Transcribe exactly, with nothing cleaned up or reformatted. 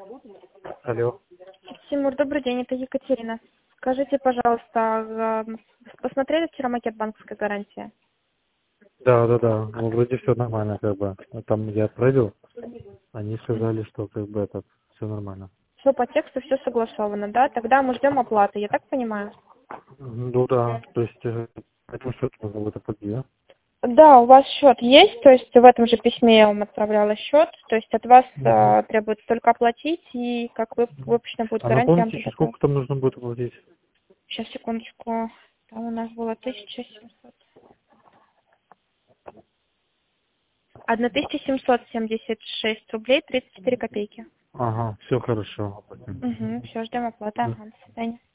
Алло. Тимур, добрый день, это Екатерина. Скажите, пожалуйста, э, посмотрели вчера макет банковской гарантии? Да, да, да. Ну, вроде все нормально, как бы. А там я отправил, они сказали, что как бы это все нормально. Все по тексту, все согласовано, да? Тогда мы ждем оплаты, я так понимаю? Мгм. Ну да, то есть э, этому счету нужно будет оплатить, да? Да, у вас счет есть, то есть в этом же письме я вам отправляла счет, то есть от вас Мгм. э, требуется только оплатить, и как вы, выпущена будет А гарантия, я вам напомните еще, приготовлю. сколько там нужно будет оплатить? Сейчас, секундочку. Там у нас было тысяча семьсот. тысяча семьсот семьдесят шесть рублей тридцать четыре копейки. Ага, все хорошо. оплатим. Угу, все, ждем оплаты. Мгм. Ага, до свидания.